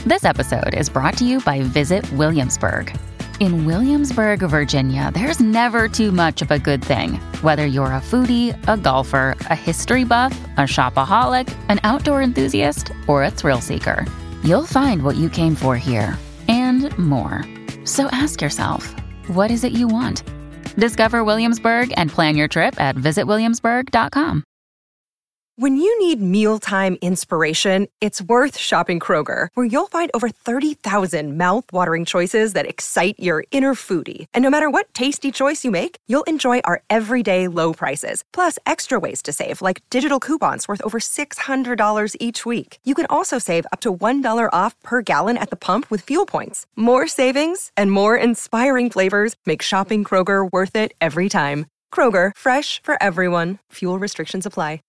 This episode is brought to you by Visit Williamsburg. In Williamsburg, Virginia, there's never too much of a good thing. Whether you're a foodie, a golfer, a history buff, a shopaholic, an outdoor enthusiast, or a thrill seeker, you'll find what you came for here and more. So ask yourself, what is it you want? Discover Williamsburg and plan your trip at visitwilliamsburg.com. When you need mealtime inspiration, it's worth shopping Kroger, where you'll find over 30,000 mouth-watering choices that excite your inner foodie. And no matter what tasty choice you make, you'll enjoy our everyday low prices, plus extra ways to save, like digital coupons worth over $600 each week. You can also save up to $1 off per gallon at the pump with fuel points. More savings and more inspiring flavors make shopping Kroger worth it every time. Kroger, fresh for everyone. Fuel restrictions apply.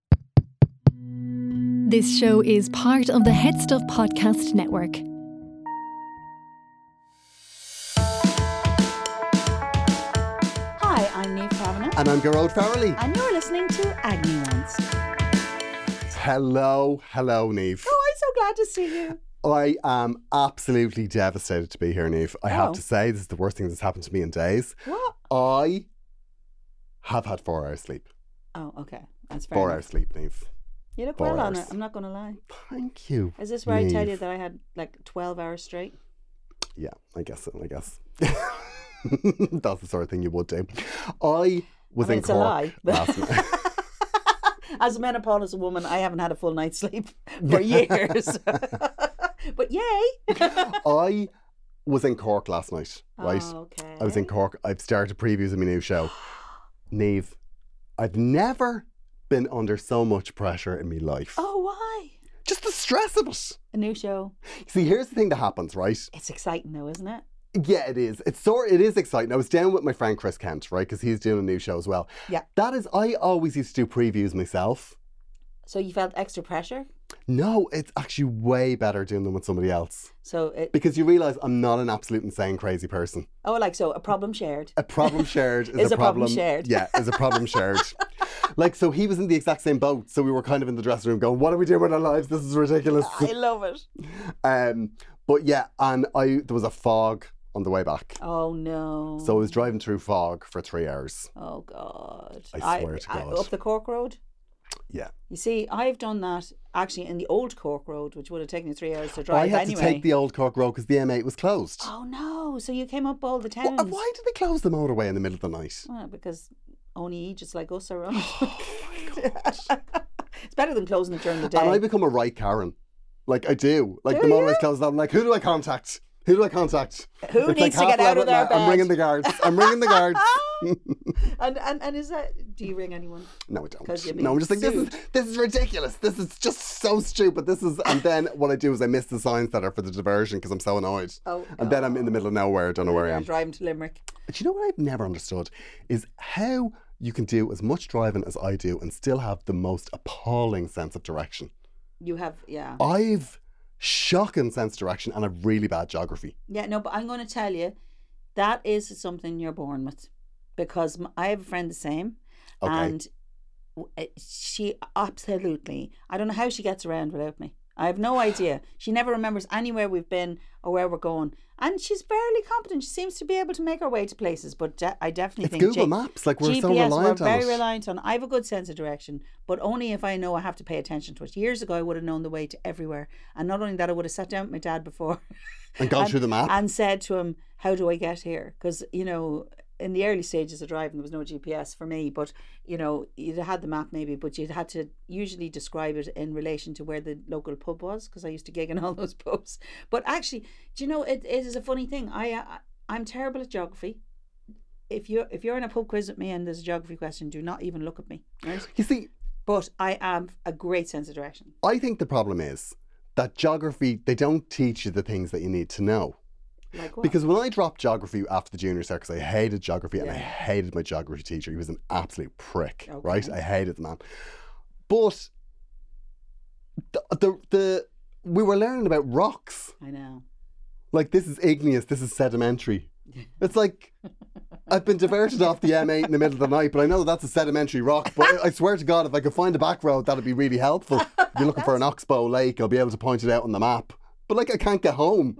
This show is part of the Head Stuff Podcast Network. Hi, I'm Niamh Kavanagh. And I'm Gearóid Farrelly. And you're listening to Agony Ones. Hello, Niamh. Oh, I'm so glad to see you. I am absolutely devastated to be here, Niamh. I have to say, this is the worst thing that's happened to me in days. What? I have had 4 hours sleep. Oh, okay. That's fair 4 enough. hours sleep, Niamh. You look 4 well on hours. it, I'm not going to lie. Thank you. Is this where I tell Niamh. you that I had like 12 hours straight? Yeah, I guess. That's the sort of thing you would do. I was in it's a Cork lie. last night. As a menopausal woman, I haven't had a full night's sleep for years. But yay! I was in Cork last night, right? Oh, okay. I was in Cork. I've started previews of my new show. Niamh, I've never been under so much pressure in my life. Oh, why? Just the stress of it. A new show. See, here's the thing that happens, right? It's exciting though, isn't it? Yeah, it is. It is exciting. I was down with my friend Chris Kent, right? Because he's doing a new show as well. Yeah. I always used to do previews myself. So you felt extra pressure? No, it's actually way better doing them with somebody else. So Because you realise I'm not an absolute insane crazy person. so a problem shared. A problem shared is Is a a problem problem shared. Yeah, is a problem shared. So he was in the exact same boat. So we were kind of in the dressing room going, what are we doing with our lives? This is ridiculous. I love it. But yeah, and there was a fog on the way back. Oh no. So I was driving through fog for 3 hours. Oh God. I swear to God. Up the Cork Road? Yeah. You see, I've done that actually in the old Cork Road, which would have taken you 3 hours to drive I had anyway. to take the old Cork Road because the M8 was closed. Oh no. So you came up all the towns. Why did they close the motorway in the middle of the night? Well, because only Aegis like us are on. Oh my God. It's better than closing it during the day. And I become a right Karen. Like I do. Like Do the motorway's you? closed down. I'm like, who do I contact? Who do I contact? Who It's needs like to get out of 11 their now. bed? I'm ringing the guards. I'm ringing the guards. and is that? Do you ring anyone? No, I 'Cause you're don't. No, I'm just like, being this is ridiculous. This is just so stupid. And then what I do is I miss the signs that are for the diversion because I'm so annoyed. Oh, and then I'm in the middle of nowhere. I don't know where I You're am. driving to Limerick. But you know what I've never understood is how you can do as much driving as I do and still have the most appalling sense of direction. You have, yeah. I've shocking sense of direction and a really bad geography. Yeah, no, but I'm going to tell you, that is something you're born with. Because I have a friend the same. Okay. And she absolutely, I don't know how she gets around without me. I have no idea. She never remembers anywhere we've been or where we're going. And she's fairly competent. She seems to be able to make her way to places. But I definitely think Google Maps. Like, we're GPS, so reliant we're on very it. reliant on. I have a good sense of direction, but only if I know I have to pay attention to it. Years ago, I would have known the way to everywhere. And not only that, I would have sat down with my dad before. And gone through the map. And said to him, how do I get here? Because, you know, in the early stages of driving, there was no GPS for me, but, you know, you'd had the map maybe, but you'd had to usually describe it in relation to where the local pub was, because I used to gig in all those pubs. But actually, do you know, it is a funny thing. I'm terrible at geography. If you're in a pub quiz with me and there's a geography question, do not even look at me, right? You see, But I have a great sense of direction. I think the problem is that geography, they don't teach you the things that you need to know. Like what? Because when I dropped geography after the junior circus, I hated geography and I hated my geography teacher. He was an absolute prick, right? I hated the man. But we were learning about rocks. I know. Like, this is igneous, this is sedimentary. It's like, I've been diverted off the M8 in the middle of the night, but I know that's a sedimentary rock. But I swear to God, if I could find a back road, that'd be really helpful. If you're looking for an oxbow lake, I'll be able to point it out on the map. But like I can't get home.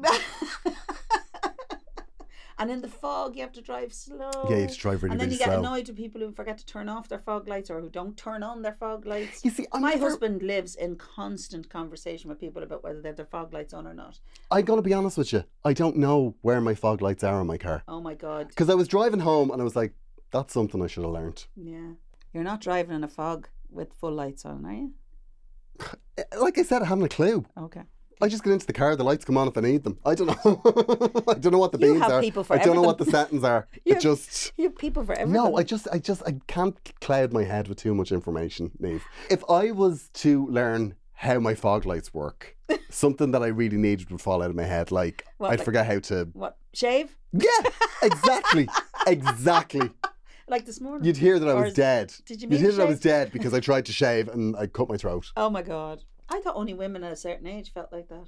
And in the fog, you have to drive slow. Yeah, you have to drive really, and then really you get slow. annoyed with people who forget to turn off their fog lights or who don't turn on their fog lights. You see, my husband lives in constant conversation with people about whether they have their fog lights on or not. I'm going to be honest with you. I don't know where my fog lights are in my car. Oh my God. Because I was driving home and I was like, that's something I should have learned. Yeah. You're not driving in a fog with full lights on, are you? Like I said, I haven't a clue. Okay. I just get into the car, the lights come on if I need them. I don't know. I don't know what the You beans have are. people for I don't know what everything. the settings are. You have people for everything. No, I can't cloud my head with too much information, Niamh. If I was to learn how my fog lights work, something that I really needed would fall out of my head. Like, I'd forget how to... What? Shave? Yeah, exactly. Exactly. Like this morning? You'd hear that I was dead. Did you You'd mean hear to that I was shave? dead because I tried to shave and I cut my throat. Oh my God. I thought only women at a certain age felt like that.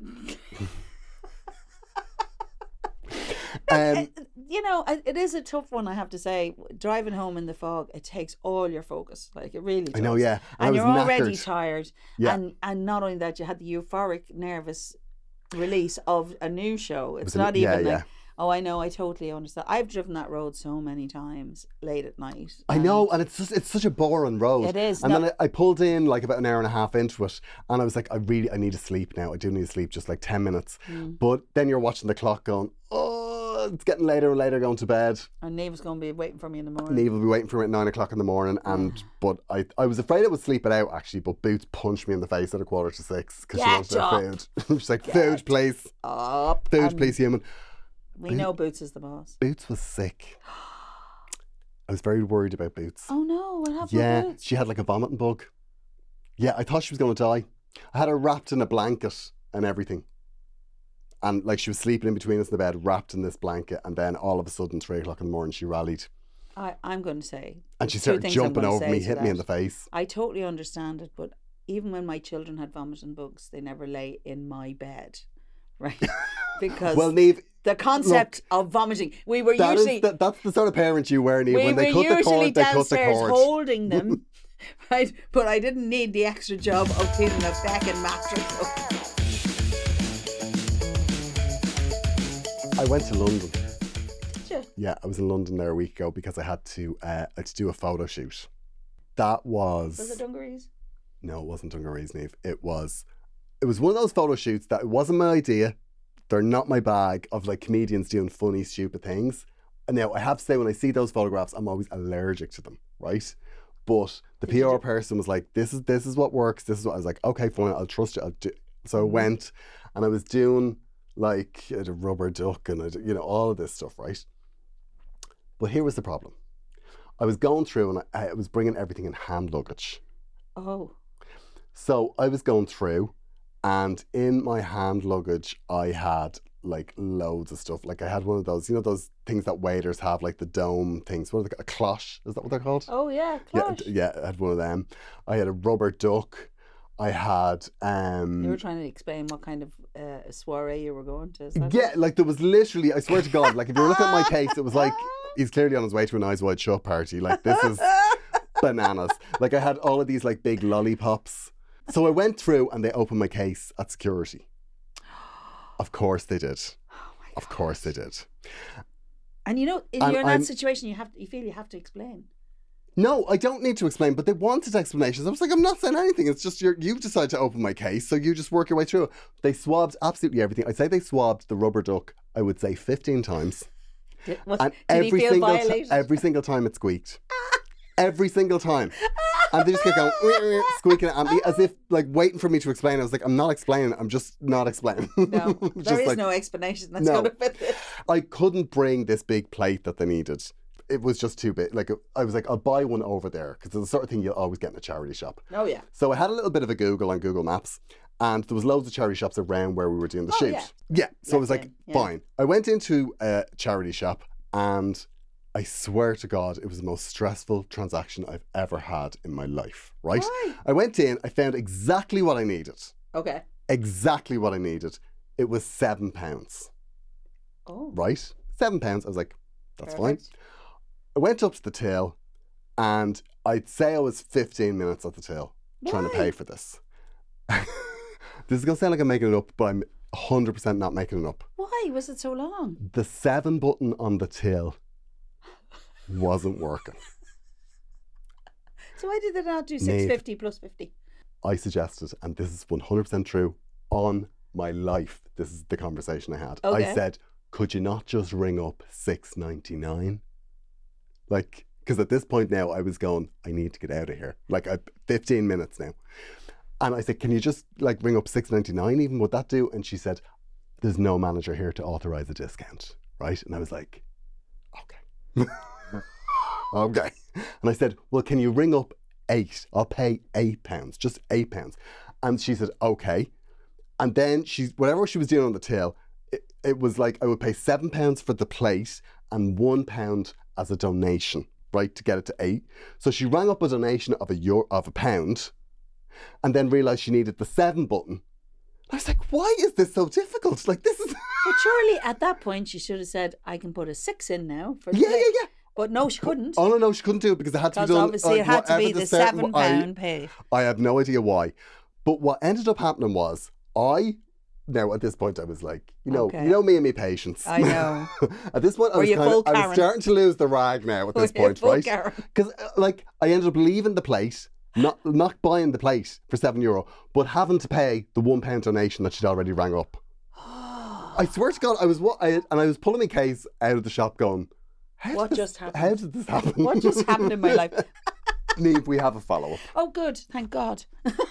You know, it is a tough one, I have to say. Driving home in the fog, it takes all your focus. Like, it really does. I know, yeah. And I was you're already knackered. tired. Yeah. And not only that, you had the euphoric, nervous release of a new show. It's a- not yeah, even like, yeah. oh, I know, I totally understand. I've driven that road so many times late at night. I know, and it's such a boring road. It is. And then I pulled in like about an hour and a half into it, and I was like, I need to sleep now. I do need to sleep, just like 10 minutes. But then you're watching the clock going, oh, it's getting later and later going to bed. And Neve's going to be waiting for me in the morning. Niamh will be waiting for me at 9 o'clock in the morning. But I was afraid I would sleep it out, actually, but Boots punched me in the face at 5:45 because she wanted Get up. their food. She's like, food, please. Up. Food, please, human. We know Boots is the boss. Boots was sick. I was very worried about Boots. Oh no, what happened Yeah, with Boots? she had like a vomiting bug. Yeah, I thought she was going to die. I had her wrapped in a blanket and everything. And like she was sleeping in between us in the bed, wrapped in this blanket. And then all of a sudden, 3 o'clock in the morning, she rallied. I'm going to say. And she two started things I'm jumping gonna over say me, to hit me in that. the face. I totally understand it, but even when my children had vomiting bugs, they never lay in my bed, right? Because Well, Niamh, the concept of vomiting, we were that's usually the sort of parent you were, Niamh. we When they were cut the usually cord, they cut the downstairs cord. holding them, right? But I didn't need the extra job of cleaning a fucking mattress. I went to London. Did you? Yeah, I was in London there a week ago because I had to do a photo shoot. That was... Was it dungarees? No, it wasn't Dungarees, Niamh. It was one of those photo shoots that it wasn't my idea. They're not my bag of like comedians doing funny, stupid things. And now I have to say, when I see those photographs, I'm always allergic to them, right? But the PR person was like, this is what works. This is what I was like, okay, fine, I'll trust you. I'll do. So I went and I was doing like a rubber duck and all of this stuff, right? But here was the problem. I was going through and I was bringing everything in hand luggage. Oh. So I was going through, and in my hand luggage, I had like loads of stuff. Like I had one of those, those things that waiters have, like the dome things. What are they called? A cloche? Is that what they're called? Oh yeah, yeah, cloche. yeah. I had one of them. I had a rubber duck. I had. You were trying to explain what kind of soiree you were going to. Is that Yeah, it? like there was literally, I swear to God, like if you were looking at my case, it was like he's clearly on his way to an Eyes Wide Shut party. Like this is bananas. Like I had all of these like big lollipops. So I went through and they opened my case at security. Of course they did. Of course they did. And you're in that situation, you feel you have to explain. No, I don't need to explain, but they wanted explanations. I was like, I'm not saying anything. It's just you've decided to open my case, so you just work your way through it. They swabbed absolutely everything. I'd say they swabbed the rubber duck, I would say 15 times. Did And he feel violated? every single time it squeaked. Every single time. And they just kept going, squeaking at me as if like waiting for me to explain. I was like, I'm not explaining. I'm just not explaining. No, Just there is like, no explanation that's no. going to fit this. I couldn't bring this big plate that they needed. It was just too big. Like I was like, I'll buy one over there because it's the sort of thing you'll always get in a charity shop. Oh yeah. So I had a little bit of a Google on Google Maps, and there was loads of charity shops around where we were doing the shoot. Yeah. So I was like, fine. I went into a charity shop, and I swear to God, it was the most stressful transaction I've ever had in my life. Right? Why? I went in, I found exactly what I needed. Okay. Exactly what I needed. It was £7. Oh. Right? £7. I was like, that's fine. Perfect. I went up to the till, and I'd say I was 15 minutes at the till trying to Why? pay for this. This is going to sound like I'm making it up, but I'm 100% not making it up. Why was it so long? The 7 button on the till wasn't working. So why did they not do 650 plus 50? I suggested, and this is 100% true, on my life, this is the conversation I had. Okay. I said, could you not just ring up 6.99? Like, because at this point now I was going, I need to get out of here. Like, 15 minutes now. And I said, can you just like ring up 6.99 even? Would that do? And she said, there's no manager here to authorise a discount, right? And I was like, okay. Okay. And I said, well, can you ring up 8? I'll pay £8, just £8. And she said, okay. And then whatever she was doing on the till, it was like I would pay £7 for the plate and £1 as a donation, right, to get it to 8. So she rang up a donation of £1 and then realised she needed the 7 button. I was like, why is this so difficult? Like, this is... But surely at that point she should have said, I can put a 6 in now for the Yeah. But no, she couldn't. Oh, no, she couldn't do it because it had to be Because done... obviously it had to be the certain- £7 pay. I have no idea why. But what ended up happening was, now at this point I was like, Okay. you know me and me patience. I know. At this point I Were you full was Karen? starting to lose the rag now at this Were you point, full right? Karen? Because like I ended up leaving the plate, not buying the plate for €7, but having to pay the £1 donation that she'd already rang up. I swear to God, I was pulling my case out of the shop going, What just happened? How did this happen? What just happened in my life? Niamh, we have a follow-up. Oh, good. Thank God.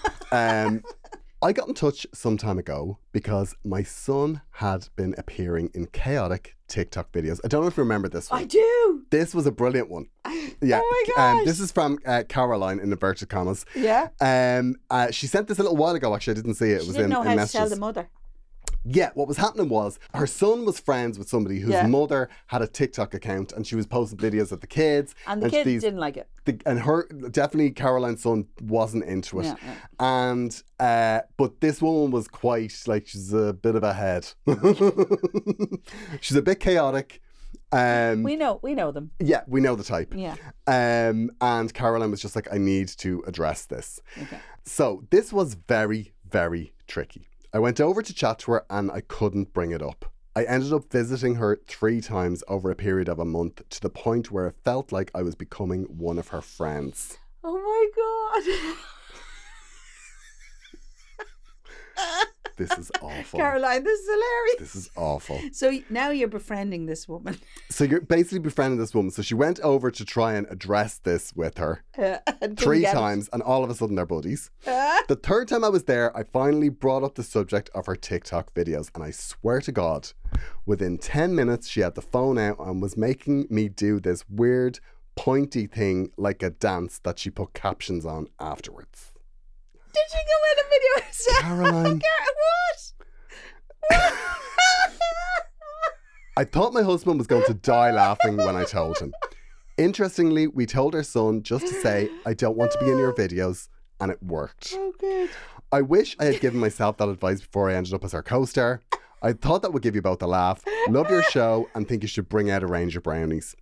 I got in touch some time ago because my son had been appearing in chaotic TikTok videos. I don't know if you remember this one. I do. This was a brilliant one. Yeah. Oh my gosh. This is from Caroline in inverted commas. Yeah. She sent this a little while ago, actually. I didn't see it. It She was didn't in know how to messages. tell the mother. Yeah, what was happening was her son was friends with somebody whose mother had a TikTok account and she was posting videos of the kids. And the kids didn't like it. Definitely Caroline's son wasn't into it. Yeah. And, but this woman was quite, like, she's a bit of a head. She's a bit chaotic. We know them. Yeah, we know the type. Yeah. And Caroline was just like, I need to address this. Okay. So this was very, very tricky. I went over to chat to her and I couldn't bring it up. I ended up visiting her 3 times over a period of a month to the point where it felt like I was becoming one of her friends. Oh my God. This is awful. Caroline, this is hilarious. This is awful. So now you're befriending this woman. So you're basically befriending this woman. So she went over to try and address this with her And 3 times and all of a sudden they're buddies. The 3rd time I was there, I finally brought up the subject of her TikTok videos and I swear to God, within 10 minutes she had the phone out and was making me do this weird pointy thing like a dance that she put captions on afterwards. Did she go in a video herself? Caroline. What? I thought my husband was going to die laughing when I told him. Interestingly, we told our son just to say, I don't want to be in your videos, and it worked. Oh, good. I wish I had given myself that advice before I ended up as our co-star. I thought that would give you both a laugh. Love your show and think you should bring out a range of brownies.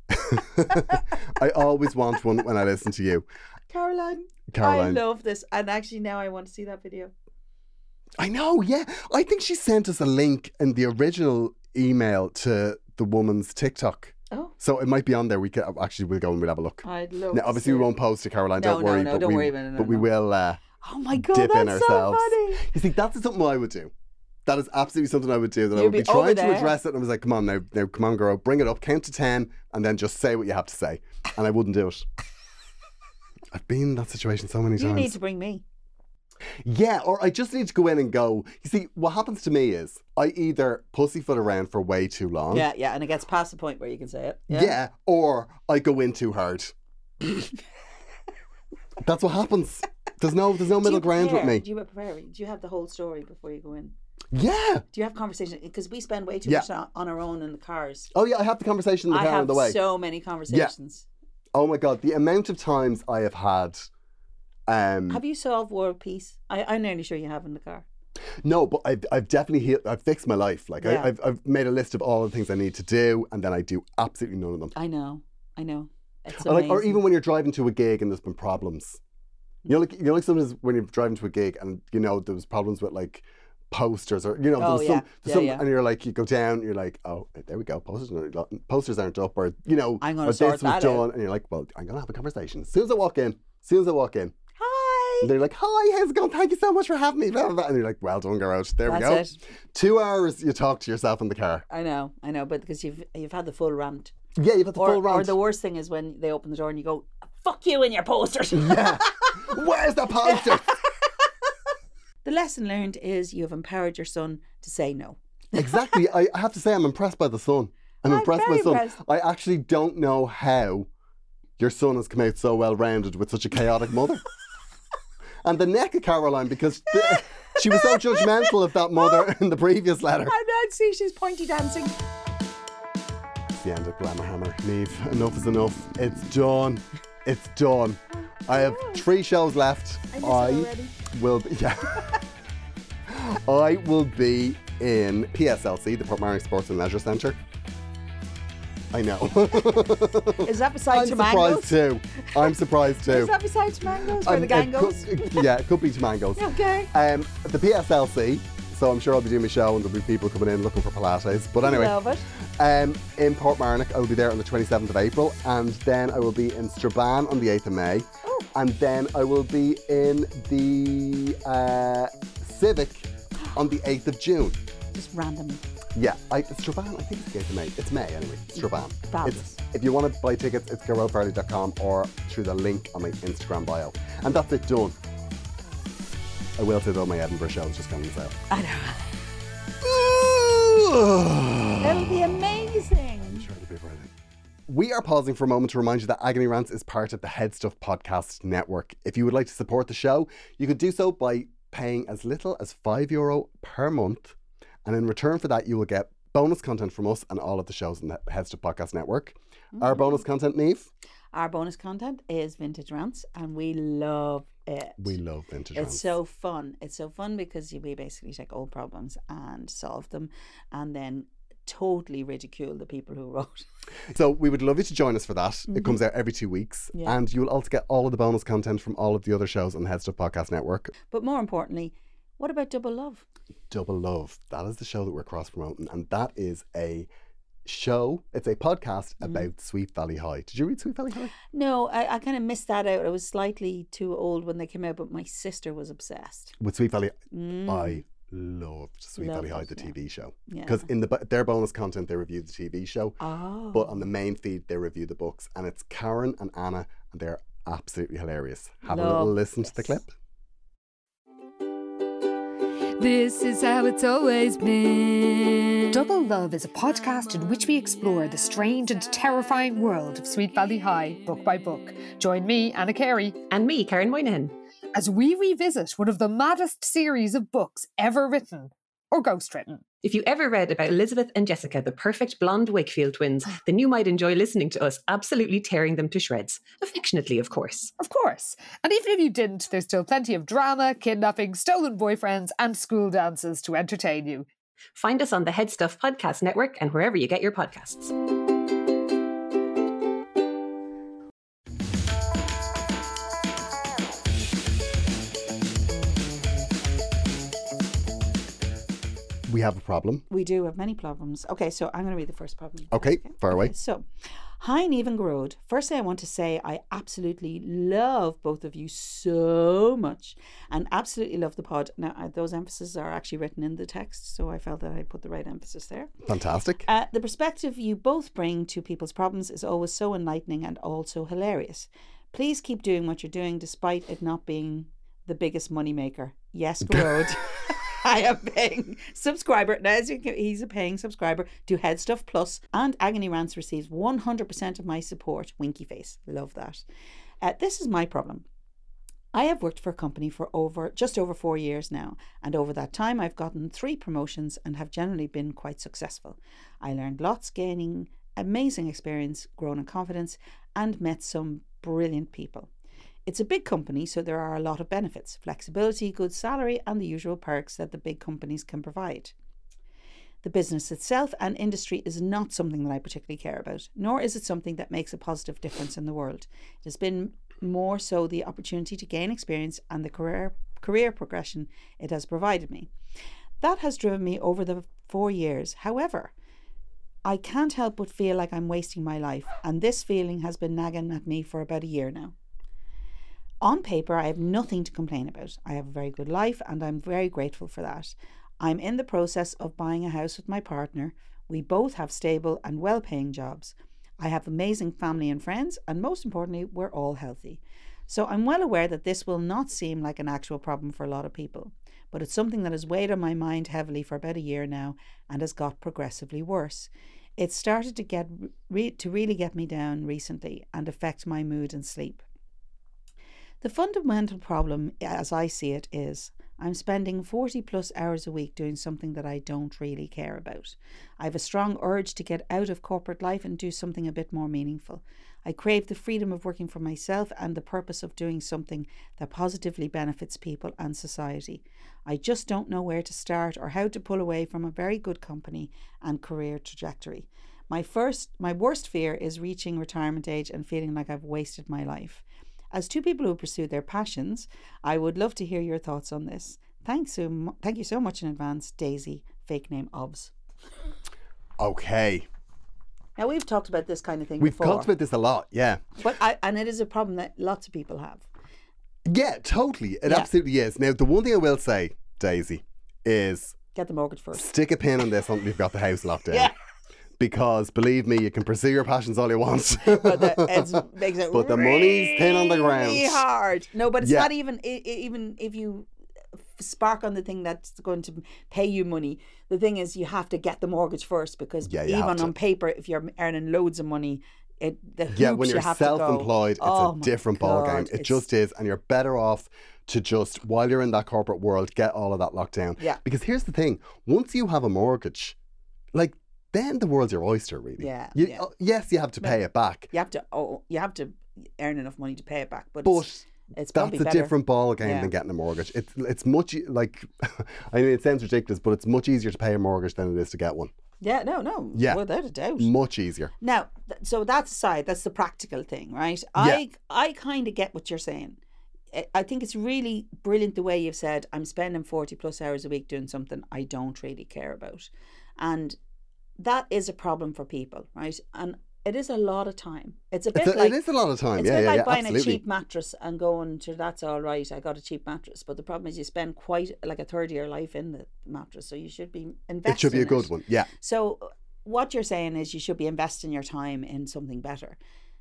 I always want one when I listen to you. Caroline. I love this. And actually now I want to see that video. I know, yeah. I think she sent us a link in the original email to the woman's TikTok. Oh. So it might be on there. We'll go and we'll have a look. I'd love Now, to obviously, we won't post to Caroline. No, don't worry. no, but don't we, worry about it. But we will oh my God, dip in that's ourselves. so funny. You see, that's something I would do. That is absolutely something I would do. That I You'd would be be over trying to there. address it. And I was like, come on now, come on, girl. Bring it up. Count to 10 and then just say what you have to say. And I wouldn't do it. I've been in that situation so many times. You need to bring me. Yeah, or I just need to go in and go. You see, what happens to me is I either pussyfoot around for way too long. Yeah, and it gets past the point where you can say it. Yeah, or I go in too hard. That's what happens. There's no middle ground with me. Do you prepare? Do you have the whole story before you go in? Yeah. Do you have conversations? Because we spend way too much on our own in the cars. Oh yeah, I have the conversation in the car on the way. I have so many conversations. Yeah. Oh my God, the amount of times I have had. Have you solved world peace? I'm nearly sure you have in the car. No, but I've definitely I've fixed my life. Like Yeah. I've made a list of all the things I need to do, and then I do absolutely none of them. I know. It's Or amazing. even when you're driving to a gig and there's been problems, You know, like sometimes when you're driving to a gig and you know there was problems with like posters or there was some, and you're like, you go down, you're like, oh, there we go, posters aren't up, or you know, I'm gonna or sort this was that done, out. and you're like, well, I'm gonna have a conversation as soon as I walk in. Hi. And they're like, hi, how's it going? Thank you so much for having me. Blah, blah, blah. And you're like, well done, girl. There we go. That's it. 2 hours you talk to yourself in the car. I know, but because you've had the full rant. Yeah, you've had the full rant. Or the worst thing is when they open the door and you go, fuck you and your posters. Yeah. Where's the poster? The lesson learned is you have empowered your son to say no. Exactly. I have to say, I'm impressed by the son. I'm impressed by very the son. impressed. I actually don't know how your son has come out so well rounded with such a chaotic mother. And the neck of Caroline, because she was so judgmental of that mother in the previous letter. I don't see, she's pointy dancing. It's the end of Glamour Hammer. Niamh, enough is enough. It's done. It's done. I have 3 shows left. I will be, I will be in PSLC, the Portmarnock Sports and Leisure Centre. I know. Is that beside Tamangos? I'm surprised too. Is that beside Tamangos where the gang goes? It could be Tamangos. Okay. The PSLC, so I'm sure I'll be doing my show and there'll be people coming in looking for Pilates. But anyway, Love it. in Portmarnock, I will be there on the 27th of April, and then I will be in Strabane on the 8th of May. Oh. And then I will be in the Civic on the 8th of June. Just random. Yeah, Strabane, I think it's the 8th of May. It's May anyway, Strabane. Fabulous. If you want to buy tickets, it's GarrellFarley.com or through the link on my Instagram bio. And that's it, done. I will say though, my Edinburgh show is just going to sell. I know. It'll be amazing. Sure, it'll be brilliant. We are pausing for a moment to remind you that Agony Rants is part of the Head Stuff Podcast Network. If you would like to support the show, you could do so by paying as little as €5 per month. And in return for that, you will get bonus content from us and all of the shows in the Head Stuff Podcast Network. Our bonus content, Niamh? Our bonus content is Vintage Rants, and we love it. We love Vintage Rants. It's so fun. It's so fun because we basically take old problems and solve them and then totally ridicule the people who wrote. So we would love you to join us for that. It comes out every 2 weeks. Yeah. And you will also get all of the bonus content from all of the other shows on the Head Stuff Podcast Network. But more importantly, what about Double Love? Double Love. That is the show that we're cross-promoting. And that is a show, it's a podcast about Sweet Valley High. Did you read Sweet Valley High? No, I kind of missed that out. I was slightly too old when they came out, but my sister was obsessed. With Sweet Valley, I loved Sweet Valley High, the TV show. Yeah. Because in their bonus content, they review the TV show. Oh. But on the main feed, they review the books. And it's Karen and Anna, and they're absolutely hilarious. Have a little listen to the clip. This is how it's always been. Double Love is a podcast in which we explore the strange and terrifying world of Sweet Valley High, book by book. Join me, Anna Carey, and me, Karen Moynihan, as we revisit one of the maddest series of books ever written, or ghostwritten. If you ever read about Elizabeth and Jessica, the perfect blonde Wakefield twins, then you might enjoy listening to us absolutely tearing them to shreds. Affectionately, of course. Of course. And even if you didn't, there's still plenty of drama, kidnapping, stolen boyfriends, and school dances to entertain you. Find us on the Head Stuff Podcast Network and wherever you get your podcasts. We have a problem. We do have many problems. Okay, so I'm going to read the first problem. Okay, far away. So, hi, Niamh and Garrod. Firstly, I want to say I absolutely love both of you so much and absolutely love the pod. Now, those emphases are actually written in the text, so I felt that I put the right emphasis there. Fantastic. The perspective you both bring to people's problems is always so enlightening and also hilarious. Please keep doing what you're doing despite it not being the biggest moneymaker. Yes, Garrod. I am paying subscriber. Now, as you can, he's a paying subscriber to Head Stuff Plus, and Agony Rants receives 100% of my support. Winky face. Love that. This is my problem. I have worked for a company for just over 4 years now, and over that time I've gotten 3 promotions and have generally been quite successful. I learned lots, gaining amazing experience, grown in confidence, and met some brilliant people. It's a big company, so there are a lot of benefits, flexibility, good salary, and the usual perks that the big companies can provide. The business itself and industry is not something that I particularly care about, nor is it something that makes a positive difference in the world. It has been more so the opportunity to gain experience and the career progression it has provided me. That has driven me over the 4 years. However, I can't help but feel like I'm wasting my life, and this feeling has been nagging at me for about a year now. On paper, I have nothing to complain about. I have a very good life, and I'm very grateful for that. I'm in the process of buying a house with my partner. We both have stable and well-paying jobs. I have amazing family and friends, and most importantly, we're all healthy. So I'm well aware that this will not seem like an actual problem for a lot of people, but it's something that has weighed on my mind heavily for about a year now and has got progressively worse. It started to really get me down recently and affect my mood and sleep. The fundamental problem, as I see it, is I'm spending 40 plus hours a week doing something that I don't really care about. I have a strong urge to get out of corporate life and do something a bit more meaningful. I crave the freedom of working for myself and the purpose of doing something that positively benefits people and society. I just don't know where to start or how to pull away from a very good company and career trajectory. My worst fear is reaching retirement age and feeling like I've wasted my life. As two people who pursue their passions, I would love to hear your thoughts on this. Thank you so much in advance, Daisy, fake name Obs. Okay. Now, we've talked about this kind of thing We've before. talked about this a lot, yeah. But and it is a problem that lots of people have. Yeah, totally. It absolutely is. Now, the one thing I will say, Daisy, is... Get the mortgage first. Stick a pin on this until you've got the house locked down. Yeah. Because, believe me, you can pursue your passions all you want. But it makes it But the money's thin on the ground. really hard. No, but it's Yeah. not even if you spark on the thing that's going to pay you money. The thing is, you have to get the mortgage first, because Yeah, you have even to. on paper, if you're earning loads of money, the hoops Yeah, when you you're have to go. self-employed, Oh it's my a different ballgame. God, It it's- just is. And you're better off to just, while you're in that corporate world, get all of that locked down. Yeah. Because here's the thing. Once you have a mortgage, like, then the world's your oyster, really. Yeah, You, yeah. Yes, you have to pay it back. You have to earn enough money to pay it back. But But it's probably that's a better. different ball game Yeah. than getting a mortgage. It's much, like, I mean, it sounds ridiculous, but it's much easier to pay a mortgage than it is to get one. Yeah, no, Yeah. without a doubt. Much easier. Now, so that's aside. That's the practical thing, right? Yeah. I kind of get what you're saying. I think it's really brilliant the way you've said, I'm spending 40 plus hours a week doing something I don't really care about. And that is a problem for people, right? And it is a lot of time. It's a bit like... It is a lot of time. It's Yeah, a bit yeah, like yeah, buying absolutely. a cheap mattress and going to, that's all right, I got a cheap mattress. But the problem is you spend quite like a third of your life in the mattress. So you should be investing It should be a good one. Yeah. So what you're saying is you should be investing your time in something better.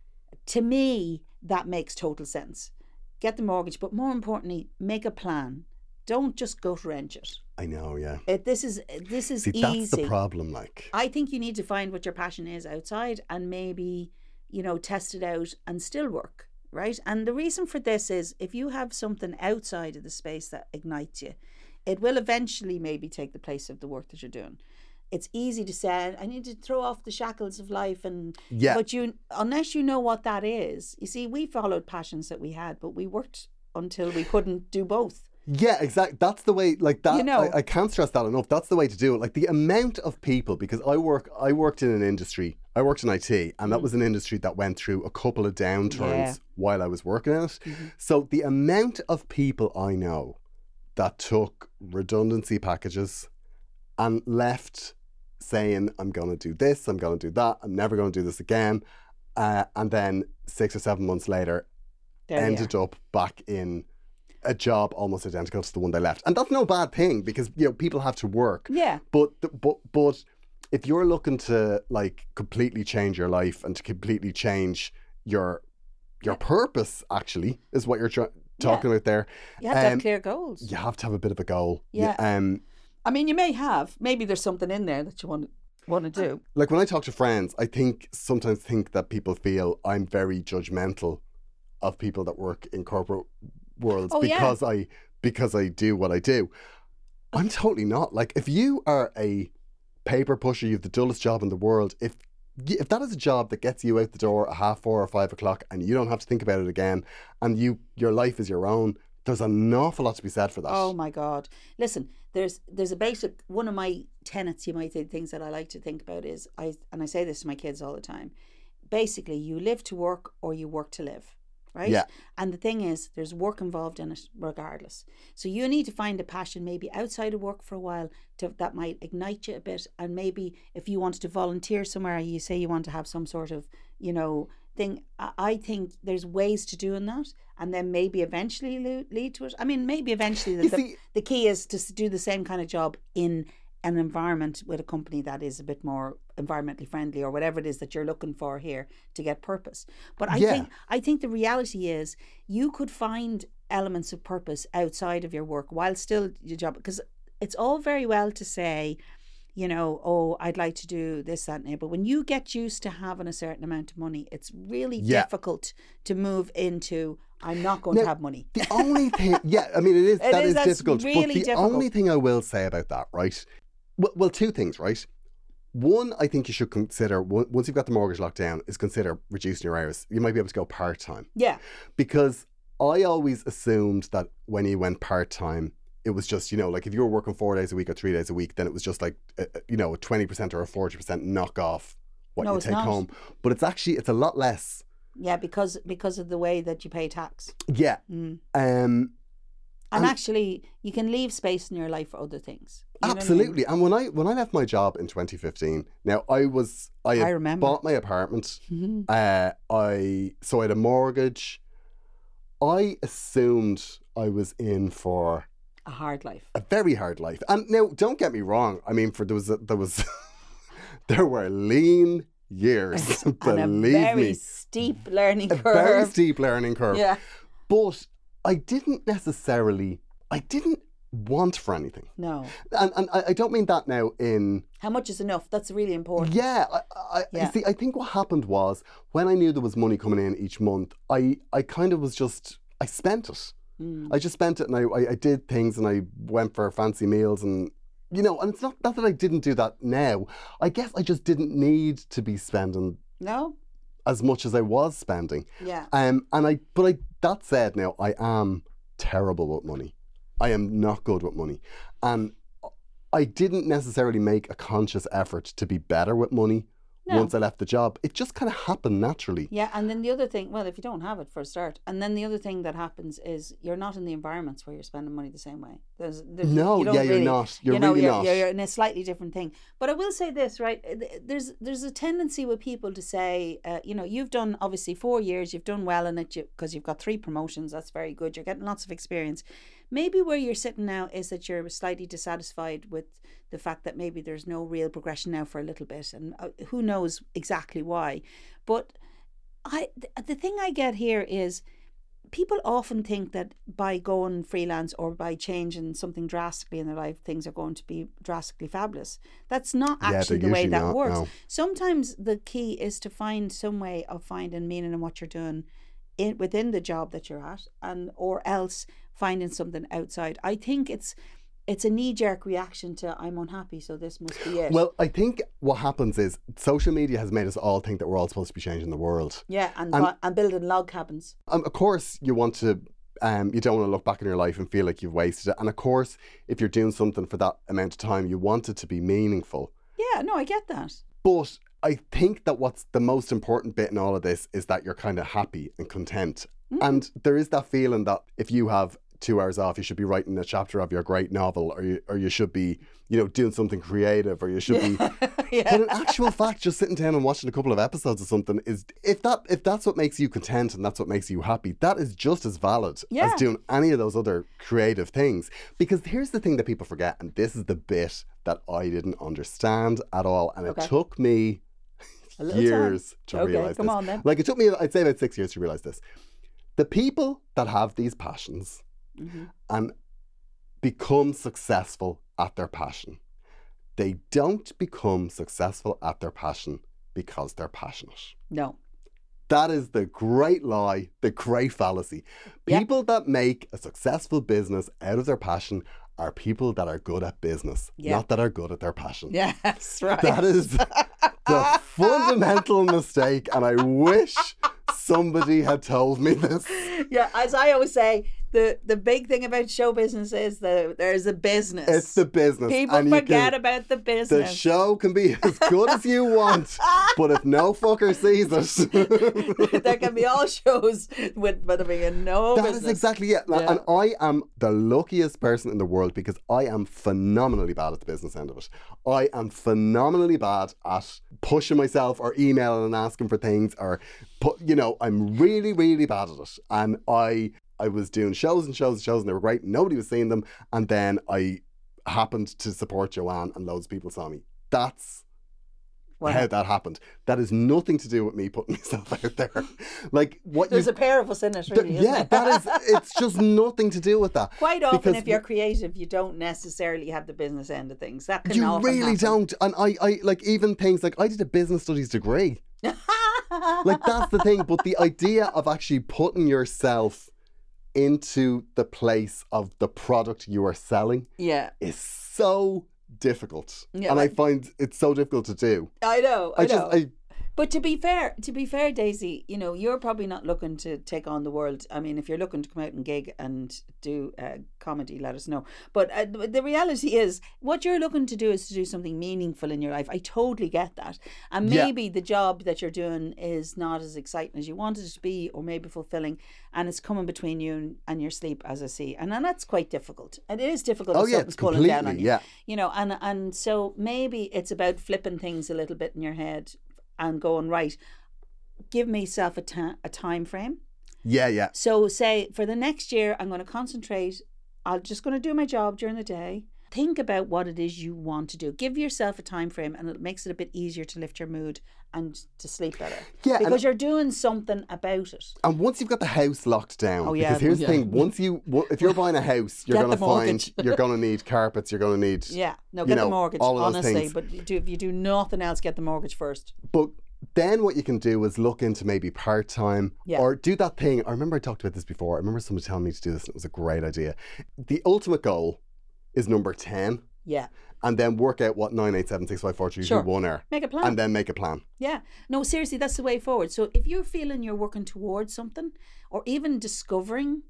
To me, that makes total sense. Get the mortgage, but more importantly, make a plan. Don't just gut wrench it. I know, yeah. This is See, easy. that's the problem, like. I think you need to find what your passion is outside and maybe, test it out and still work, right? And the reason for this is if you have something outside of the space that ignites you, it will eventually maybe take the place of the work that you're doing. It's easy to say, I need to throw off the shackles of life, but unless you know what that is, you see, we followed passions that we had, but we worked until we couldn't do both. Yeah, exactly. That's the way, like that. I can't stress that enough. That's the way to do it. Like the amount of people, because I worked in an industry, I worked in IT, and that was an industry that went through a couple of downturns while I was working in it. Mm-hmm. So the amount of people I know that took redundancy packages and left saying, I'm going to do this, I'm going to do that, I'm never going to do this again. And then 6 or 7 months later, ended up back in a job almost identical to the one they left. And that's no bad thing, because people have to work. Yeah. But if you're looking to like completely change your life and to completely change your purpose, actually, is what you're talking about there. You have to have clear goals. You have to have a bit of a goal. Yeah. I mean, you may have. Maybe there's something in there that you want to do. Like when I talk to friends, I sometimes think that people feel I'm very judgmental of people that work in corporate worlds because I do what I do. I'm totally not. Like if you are a paper pusher, you have the dullest job in the world. If that is a job that gets you out the door at 4:30 or 5 o'clock and you don't have to think about it again, and your life is your own, there's an awful lot to be said for that. Oh my God. Listen, there's a basic, one of my tenets, you might say, things that I like to think about is, I say this to my kids all the time, basically you live to work or you work to live. right? Yeah. And the thing is, there's work involved in it regardless. So you need to find a passion maybe outside of work for a while that might ignite you a bit. And maybe if you wanted to volunteer somewhere, you say you want to have some sort of, thing. I think there's ways to doing that, and then maybe eventually lead to it. I mean, maybe eventually the key is to do the same kind of job in an environment with a company that is a bit more environmentally friendly, or whatever it is that you're looking for here to get purpose. But I think the reality is you could find elements of purpose outside of your work while still your job, because it's all very well to say, I'd like to do this, that, and that. But when you get used to having a certain amount of money, it's really difficult to move into, I'm not going to have money. The only thing, it is, that's difficult. Really but the difficult. only thing I will say about that, right? Well, two things, right? One, I think you should consider, once you've got the mortgage locked down, is consider reducing your hours. You might be able to go part-time. Yeah. Because I always assumed that when you went part-time, it was just, like if you were working 4 days a week or 3 days a week, then it was just like, a 20% or a 40% knock off what you take home. But it's a lot less. Yeah, because of the way that you pay tax. Yeah. And actually, you can leave space in your life for other things. Absolutely. And when I left my job in 2015, now I had bought my apartment. Mm-hmm. So I had a mortgage. I assumed I was in for a hard life, a very hard life. And now, don't get me wrong. I mean, there were lean years. And a very steep learning curve. A very steep learning curve. Yeah. But I didn't want for anything. No. And I don't mean that now in... How much is enough? That's really important. Yeah. You see, I think what happened was, when I knew there was money coming in each month, I kind of was just... I spent it. I just spent it, and I did things, and I went for fancy meals, and and it's not that I didn't do that now. I guess I just didn't need to be spending as much as I was spending. Yeah. That said, now I am terrible with money. I am not good with money, and I didn't necessarily make a conscious effort to be better with money. No. Once I left the job, it just kind of happened naturally. Yeah, and then the other thing, well, if you don't have it for a start, and then the other thing that happens is you're not in the environments where you're spending money the same way. You're not. You're really not. You're in a slightly different thing. But I will say this, right? There's a tendency with people to say, you've done obviously 4 years, you've done well in it because you've got 3 promotions. That's very good. You're getting lots of experience. Maybe where you're sitting now is that you're slightly dissatisfied with the fact that maybe there's no real progression now for a little bit, and who knows exactly why. But the thing I get here is people often think that by going freelance or by changing something drastically in their life, things are going to be drastically fabulous. That's not actually the way that works. No. Sometimes the key is to find some way of finding meaning in what you're doing within the job that you're at, or else finding something outside. I think it's a knee-jerk reaction to, I'm unhappy, so this must be it. Well, I think what happens is social media has made us all think that we're all supposed to be changing the world. Yeah, and building log cabins. Of course, you want to, you don't want to look back in your life and feel like you've wasted it. And of course, if you're doing something for that amount of time, you want it to be meaningful. Yeah, no, I get that. But I think that what's the most important bit in all of this is that you're kind of happy and content. And there is that feeling that if you have 2 hours off, you should be writing a chapter of your great novel, or you should be, doing something creative, or you should be. Yeah. But in actual fact, just sitting down and watching a couple of episodes of something is, if that's what makes you content and that's what makes you happy, that is just as valid as doing any of those other creative things. Because here's the thing that people forget, and this is the bit that I didn't understand at all, and it took me years to realise this. On, then. Like, it took me, I'd say, about 6 years to realise this. The people that have these passions and become successful at their passion, they don't become successful at their passion because they're passionate. No. That is the great lie, the great fallacy. People that make a successful business out of their passion are people that are good at business, not that are good at their passion. Yes, right. That is the fundamental mistake, and I wish somebody had told me this. Yeah, as I always say, the big thing about show business is that there's a business. It's the business. People and you forget can- about the The business. show can be as good as you want, but if no fucker sees it, There can be all shows with there being no that business. is exactly it. Yeah. And I am the luckiest person in the world because I am phenomenally bad at the business end of it. I am phenomenally bad at pushing myself or emailing and asking for things I'm really, really bad at it. And I was doing shows and shows and shows and they were great. Nobody was seeing them. And then I happened to support Joanne and loads of people saw me. That's how that happened. That is nothing to do with me putting myself out there. Like what There's a pair of us in it, really, isn't it? it's just nothing to do with that. Quite often, Because if you're creative, you don't necessarily have the business end of things. That can you often really happen. don't. And I like even things like I did a business studies degree. Like that's the thing. But the idea of actually putting yourself into the place of the product you are selling Yeah, is so difficult. Yeah, and I like- find it so difficult to do. I know. I know. I But to be fair, Daisy, you know, you're probably not looking to take on the world. I mean, if you're looking to come out and gig and do comedy, let us know. But the reality is, what you're looking to do is to do something meaningful in your life. I totally get that. And Yeah. maybe the job that you're doing is not as exciting as you wanted it to be, or maybe fulfilling, and it's coming between you and your sleep, as I see. And then that's quite difficult. And it is difficult if something's pulling down on you. Yeah. You know, and so maybe it's about flipping things a little bit in your head and going, right, give myself a time frame. Yeah. So say for the next year, I'm going to concentrate. I'm just going to do my job during the day. Think about what it is you want to do. Give yourself a time frame, and it makes it a bit easier to lift your mood and to sleep better. Yeah, because and- you're doing something about it. And once you've got the house locked down, Oh, yeah, because here's yeah. the thing: if you're buying a house, you're Get going the to find mortgage. you're going to need carpets, you're going to need Yeah, no, you get know, the mortgage, all of those honestly. things. But if you do nothing else, get the mortgage first. But then what you can do is look into maybe part-time Yeah. or do that thing. I remember I talked about this before. I remember someone telling me to do this and it was a great idea. The ultimate goal is number 10 Yeah. and then work out what 9, 8, 7, 6, 5, 4, 3, 2, Sure. 1 are. Make a plan. And then make a plan. Yeah. No, seriously, that's the way forward. So if you're feeling you're working towards something, or even discovering,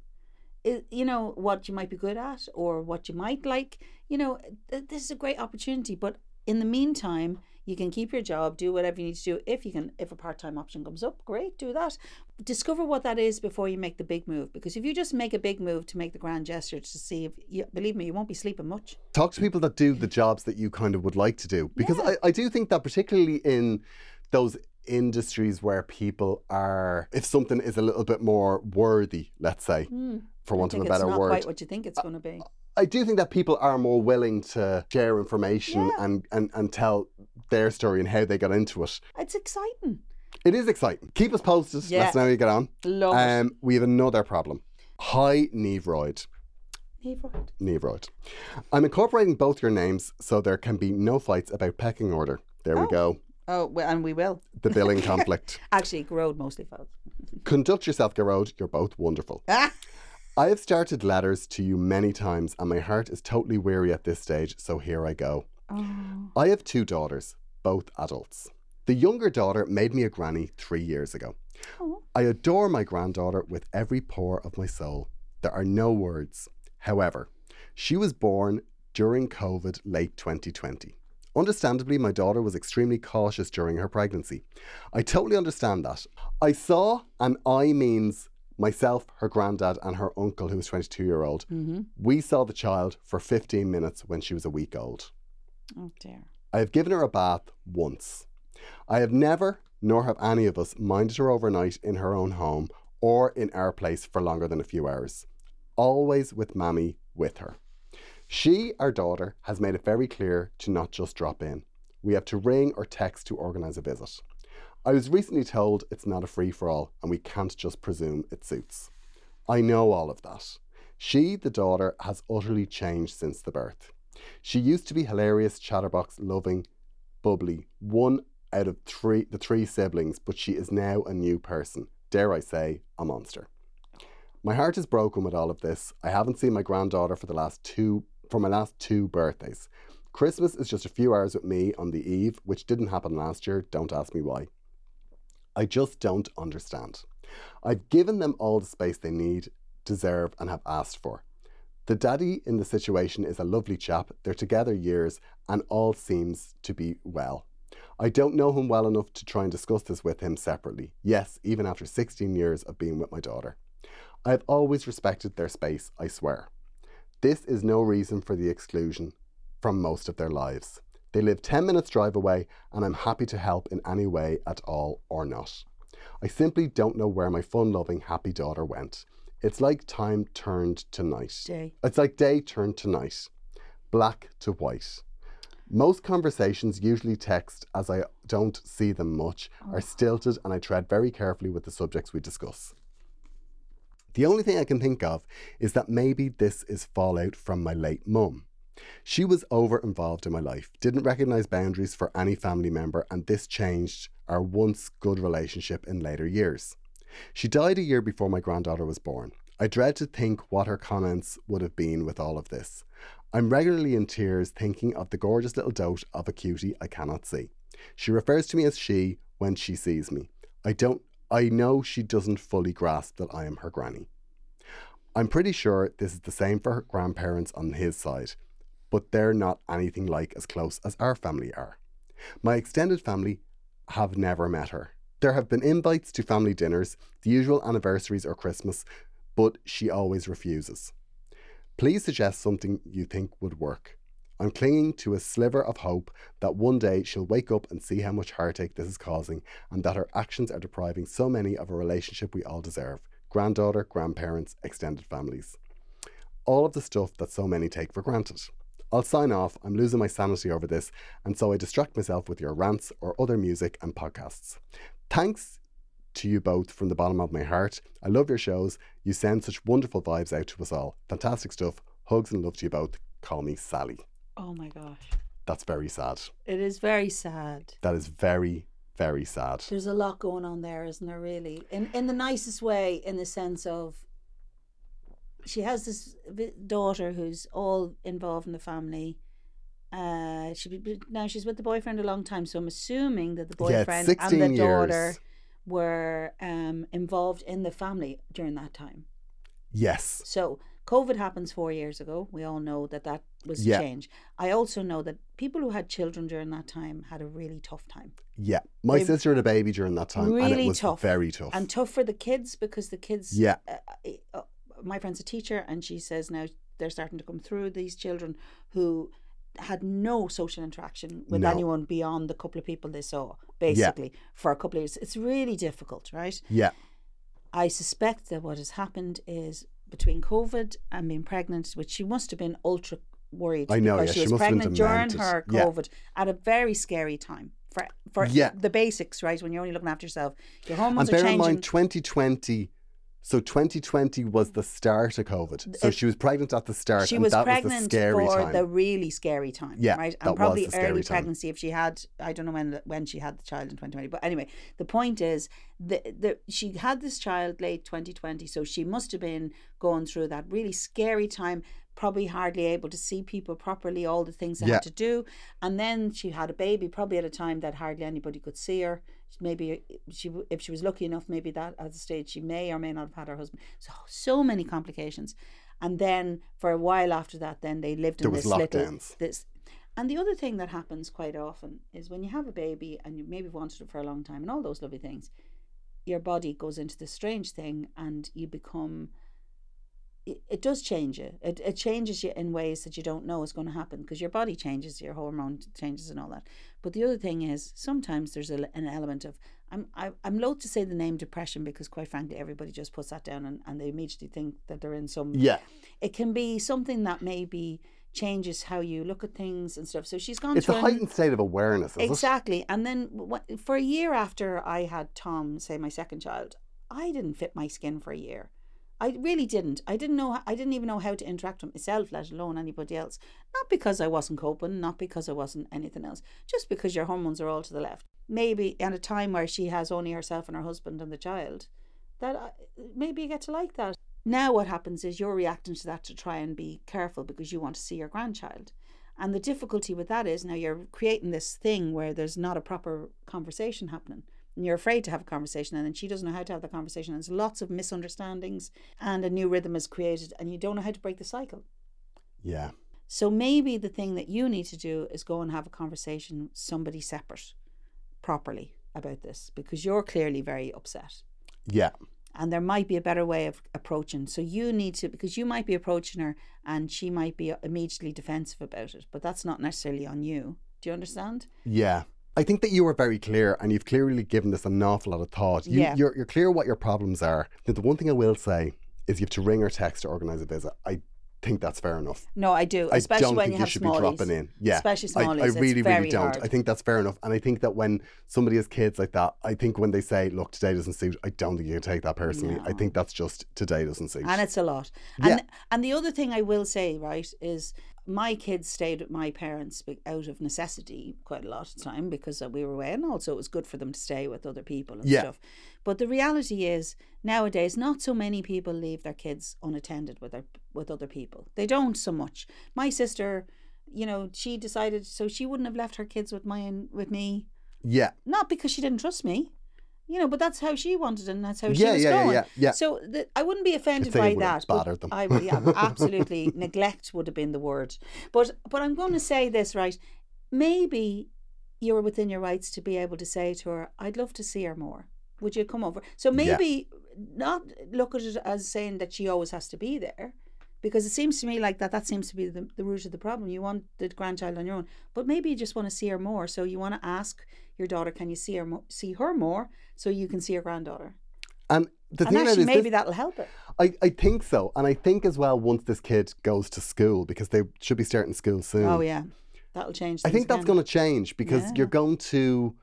you know, what you might be good at or what you might like, you know, this is a great opportunity. But in the meantime, you can keep your job, do whatever you need to do. If a part-time option comes up, great, do that. Discover what that is before you make the big move. Because if you just make a big move to make the grand gesture to see believe me, you won't be sleeping much. Talk to people that do the jobs that you kind of would like to do. Because Yeah. I do think that particularly in those industries where people are, if something is a little bit more worthy, let's say, for want of a better It's not word. quite what you think it's going to be. I do think that people are more willing to share information Yeah. and tell their story and how they got into it. It's exciting. It is exciting. Keep us posted. Yeah. Let us know how you get on. Love it. We have another problem. High Neveroid. Neveroid. I'm incorporating both your names so there can be no fights about pecking order. There we go. Oh, well, and we will. The billing conflict. Actually, Garode mostly folks. Conduct yourself, Garode. You're both wonderful. I have started letters to you many times and my heart is totally weary at this stage, so here I go. I have 2 daughters, both adults. The younger daughter made me a granny 3 years ago. I adore my granddaughter with every pore of my soul. There are no words. However, she was born during COVID late 2020. Understandably, my daughter was extremely cautious during her pregnancy. I totally understand that. I saw, and I means myself, her granddad and her uncle who was 22-year-old. We saw the child for 15 minutes when she was a week old. Oh, dear. I have given her a bath once. I have never, nor have any of us, minded her overnight in her own home or in our place for longer than a few hours. Always with Mammy with her. She, our daughter, has made it very clear to not just drop in. We have to ring or text to organise a visit. I was recently told it's not a free-for-all and we can't just presume it suits. I know all of that. She, the daughter, has utterly changed since the birth. She used to be hilarious, chatterbox, loving, bubbly, one out of the 3 siblings, but she is now a new person. Dare I say, a monster. My heart is broken with all of this. I haven't seen my granddaughter for my last 2 birthdays. Christmas is just a few hours with me on the eve, which didn't happen last year. Don't ask me why. I just don't understand. I've given them all the space they need. deserve and have asked for. The daddy in the situation is a lovely chap. They're together years and all seems to be well. I don't know him well enough to try and discuss this with him separately. Yes, even after 16 years of being with my daughter. I have always respected their space, I swear. This is no reason for the exclusion from most of their lives. They live 10 minutes drive away and I'm happy to help in any way at all or not. I simply don't know where my fun-loving, happy daughter went. It's like time turned to night. It's like day turned to night. Black to white. Most conversations, usually text, as I don't see them much, are stilted and I tread very carefully with the subjects we discuss. The only thing I can think of is that maybe this is fallout from my late mum. She was over-involved in my life, didn't recognise boundaries for any family member, and this changed our once good relationship in later years. She died a year before my granddaughter was born. I dread to think what her comments would have been with all of this. I'm regularly in tears thinking of the gorgeous little dote of a cutie I cannot see. She refers to me as she when she sees me. I know she doesn't fully grasp that I am her granny. I'm pretty sure this is the same for her grandparents on his side, but they're not anything like as close as our family are. My extended family have never met her. There have been invites to family dinners, the usual anniversaries or Christmas, but she always refuses. Please suggest something you think would work. I'm clinging to a sliver of hope that one day she'll wake up and see how much heartache this is causing and that her actions are depriving so many of a relationship we all deserve. Granddaughter, grandparents, extended families. All of the stuff that so many take for granted. I'll sign off. I'm losing my sanity over this, and so I distract myself with your rants or other music and podcasts. Thanks to you both from the bottom of my heart. I love your shows. You send such wonderful vibes out to us all. Fantastic stuff. Hugs and love to you both. Call me Sally. Oh my gosh. That's very sad. It is very sad. That is very, very sad. There's a lot going on there, isn't there, really? In the nicest way, in the sense of she has this daughter who's all involved in the family. Now she's with the boyfriend a long time, so I'm assuming that the boyfriend and the daughter were involved in the family during that time. Yes. So COVID happens 4 years ago. We all know that was a change. I also know that people who had children during that time had a really tough time. Yeah. My sister had a baby during that time, really and it was tough. Very tough. And tough for the kids, because the kids... Yeah. My friend's a teacher, and she says now they're starting to come through, these children who had no social interaction with anyone beyond the couple of people they saw, basically, for a couple of years. It's really difficult, right? Yeah. I suspect that what has happened is between COVID and being pregnant, which she must have been ultra worried. I know, because she was pregnant during her COVID at a very scary time for the basics, right? When you're only looking after yourself, your hormones are changing. And bear in mind, 2020. So 2020 was the start of COVID. So she was pregnant at the start, and that was the scary time. The really scary time, right? And probably early pregnancy if she had, I don't know when she had the child in 2020. But anyway, the point is she had this child late 2020, so she must have been going through that really scary time, probably hardly able to see people properly, all the things they had to do. And then she had a baby, probably at a time that hardly anybody could see her. Maybe if she was lucky enough, maybe that at the stage she may or may not have had her husband. So many complications. And then for a while after that, then they lived in this lockdowns. And the other thing that happens quite often is when you have a baby and you maybe wanted it for a long time and all those lovely things, your body goes into this strange thing and you become... It does change you. It changes you in ways that you don't know is going to happen, because your body changes, your hormone changes and all that. But the other thing is sometimes there's an element of, I'm loath to say the name depression, because quite frankly everybody just puts that down and they immediately think that they're in some... Yeah. It can be something that maybe changes how you look at things and stuff. So she's gone It's a heightened state of awareness, isn't exactly. It? And then for a year after I had Tom, say my second child, I didn't fit my skin for a year. I really didn't. I didn't even know how to interact with myself, let alone anybody else. Not because I wasn't coping, not because I wasn't anything else, just because your hormones are all to the left. Maybe at a time where she has only herself and her husband and the child, that maybe you get to like that. Now what happens is you're reacting to that to try and be careful because you want to see your grandchild. And the difficulty with that is now you're creating this thing where there's not a proper conversation happening. and you're afraid to have a conversation, and then she doesn't know how to have the conversation, and there's lots of misunderstandings, and a new rhythm is created, and you don't know how to break the cycle. Yeah. So maybe the thing that you need to do is go and have a conversation with somebody separate, properly, about this, because you're clearly very upset. Yeah. And there might be a better way of approaching. So you need to, because you might be approaching her and she might be immediately defensive about it, but that's not necessarily on you. Do you understand? Yeah. I think that you were very clear, and you've clearly given this an awful lot of thought. You're clear what your problems are. The one thing I will say is you have to ring or text to organise a visit. I think that's fair enough. No, I do. Especially when you have should smallies. Be dropping in. Yeah. Especially smallies. I really, really don't. Hard. I think that's fair enough. And I think that when somebody has kids like that, I think when they say, look, today doesn't suit, I don't think you can take that personally. No. I think that's just today doesn't suit. And it's a lot. Yeah. And the other thing I will say, right, is my kids stayed with my parents out of necessity quite a lot of the time because we were away, and also it was good for them to stay with other people and stuff. But the reality is nowadays not so many people leave their kids unattended with other people. They don't so much. My sister, you know, she decided, so she wouldn't have left her kids with me. Yeah. Not because she didn't trust me. You know, but that's how she wanted it, and that's how she was going. Yeah. So I wouldn't be offended by that. Battered them. I would, absolutely. Neglect would have been the word. But I'm going to say this, right? Maybe you were within your rights to be able to say to her, "I'd love to see her more. Would you come over?" So maybe not look at it as saying that she always has to be there, because it seems to me like that seems to be the root of the problem. You want the grandchild on your own, but maybe you just want to see her more. So you want to ask your daughter, can you see her more so you can see your granddaughter? And the thing actually, is maybe that'll help it. I think so. And I think as well, once this kid goes to school, because they should be starting school soon. Oh, yeah. That'll change things. I think that's going to change, because you're going to,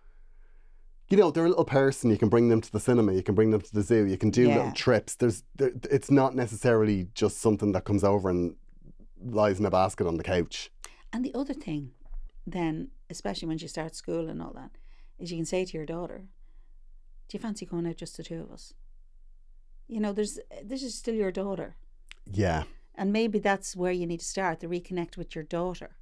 you know, they're a little person. You can bring them to the cinema. You can bring them to the zoo. You can do little trips. It's not necessarily just something that comes over and lies in a basket on the couch. And the other thing then, especially when she starts school and all that, is you can say to your daughter, do you fancy going out just the two of us? You know, this is still your daughter. Yeah. And maybe that's where you need to start, to reconnect with your daughter.